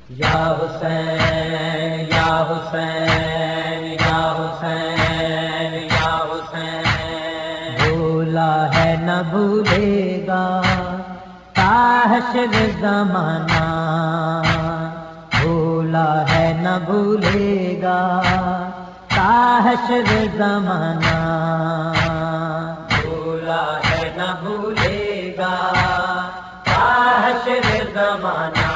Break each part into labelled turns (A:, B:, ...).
A: یا حسین یا حسین یا حسین یا حسین، بھولا ہے نہ بھولے گا تا حشر زمانہ، بھولا ہے نہ بھولے گا تا حشر زمانہ، بھولا ہے نہ بھولے گا تا حشر زمانہ،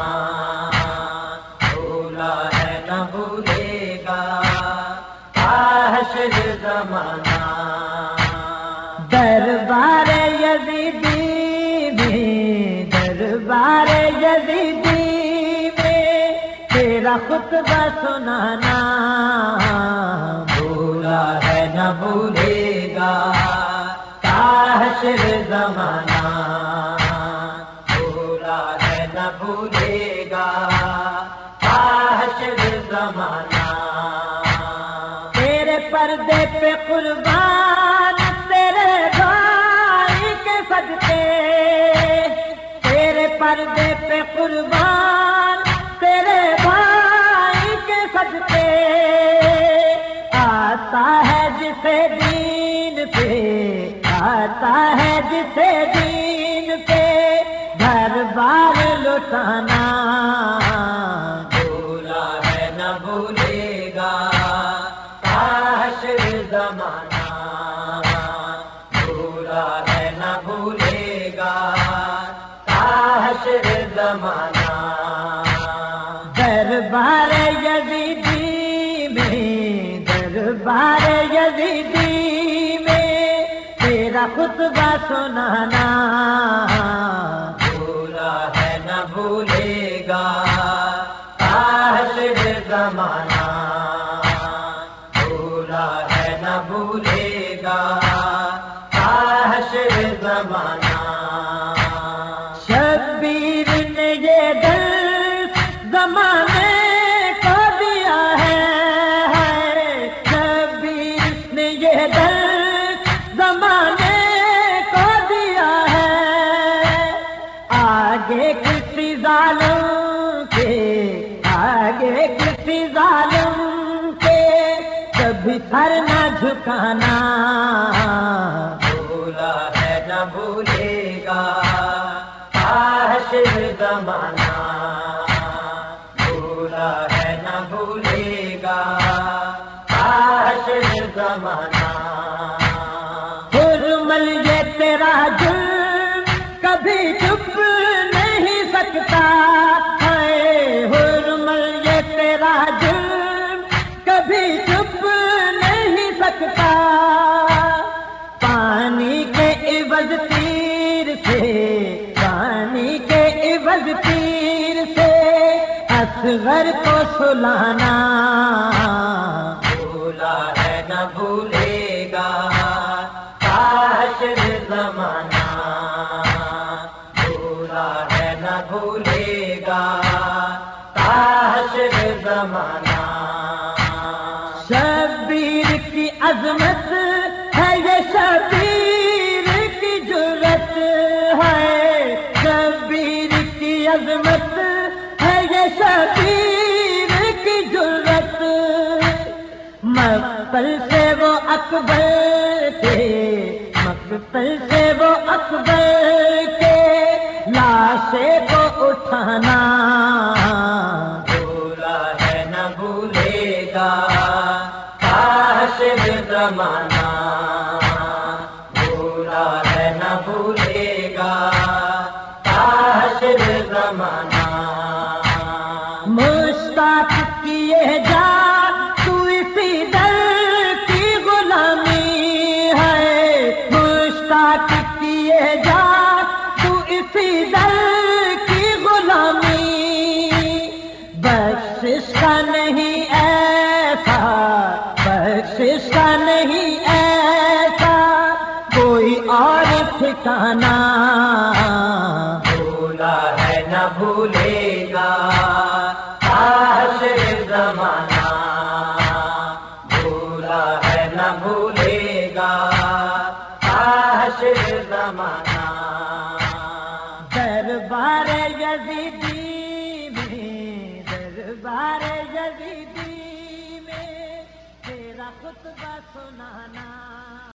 A: بھولا ہے نہ بھولے گا تا حشر زمانہ، دربار یزیدی میں، دربار یزیدی میں تیرا خطبہ سنانا، بھولا ہے نہ بھولے گا تا حشر زمانہ، بھولا ہے نہ بھولے گا تا حشر زمانہ، تیرے پردے پہ قربان تیرے بھائی کے صدقے، تیرے پردے پہ قربان تیرے بھائی کے صدقے، آتا ہے جسے دین پہ، آتا ہے جسے دین پہ گھر بار لٹانا، بھولا ہے نہ بھولے گا تا حشر زمانہ، بھولا ہے نہ بھولے گا تا حشر زمانہ، دربار یزیدی میں، دربار یزیدی میں تیرا خطبہ سنانا، بھولا ہے نہ بھولے گا تا حشر زمانہ، بھولا ہے نہ بھولے گا تا حشر زمانہ، شبیر نے یہ درس زمانے کو دیا ہے، شبیر نے یہ درس زمانے کو دیا ہے، آگے کسی ظالم کے، آگے کسی ظالم کے کبھی سر نہ جھکانا، بھولا ہے نہ بھولے گا تا حشر زمانہ، بھولا ہے نہ بھولے گا تا حشر زمانہ، حرمل یہ تیرا جرم کبھی چھپ نہیں سکتا ہے، حرمل یہ تیرا جرم کبھی چھپ نہیں سکتا، پانی کے عوض تیر سے، پانی کے عوض تیر سے اصغر کو سلانا، بھولا ہے نہ بھولے گا تا حشر زمانہ، بھولا ہے نہ بھولے گا تا حشر زمانہ، شبیر کی عظمت ہے یہ، شبیر کی جرت ہے، شبیر کی عظمت ہے یہ، شبیر کی جرت، مقتل سے وہ اکبر کے، مقتل سے وہ اکبر کے لاشے کو اٹھانا، بھولا ہے نہ بھولے گا تا حشر زمانہ، بھولا ہے نہ بھولے گا تا حشر زمانہ، مشتاق کیے جا تو اسی در کی غلامی ہے، مشتاق کیے جا تو اسی در کی غلامی، بخشش کا نہیں ایسا، بخشش کا نہیں ایسا کوئی اور ٹھکانا، بھولا ہے نہ بھولے گا تا حشر زمانہ، بھولا ہے نہ بھولے گا تا حشر زمانہ، دربار یزیدی میں دربار یزیدی میں تیرا خطبہ سنانا